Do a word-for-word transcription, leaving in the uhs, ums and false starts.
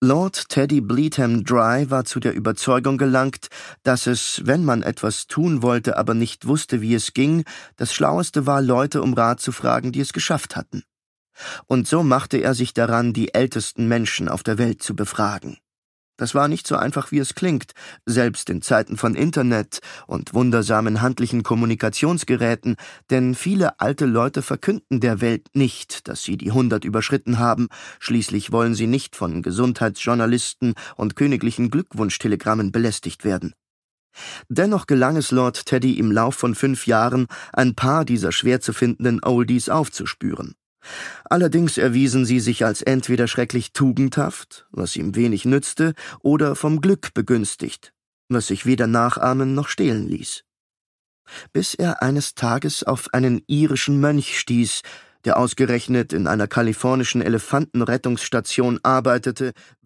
Lord Teddy Bleetham Dry war zu der Überzeugung gelangt, dass es, wenn man etwas tun wollte, aber nicht wusste, wie es ging, das Schlaueste war, Leute um Rat zu fragen, die es geschafft hatten. Und so machte er sich daran, die ältesten Menschen auf der Welt zu befragen. Das war nicht so einfach, wie es klingt, selbst in Zeiten von Internet und wundersamen handlichen Kommunikationsgeräten, denn viele alte Leute verkünden der Welt nicht, dass sie die hundert überschritten haben, schließlich wollen sie nicht von Gesundheitsjournalisten und königlichen Glückwunschtelegrammen belästigt werden. Dennoch gelang es Lord Teddy im Lauf von fünf Jahren, ein paar dieser schwer zu findenden Oldies aufzuspüren. Allerdings erwiesen sie sich als entweder schrecklich tugendhaft, was ihm wenig nützte, oder vom Glück begünstigt, was sich weder nachahmen noch stehlen ließ. Bis er eines Tages auf einen irischen Mönch stieß, der ausgerechnet in einer kalifornischen Elefantenrettungsstation arbeitete,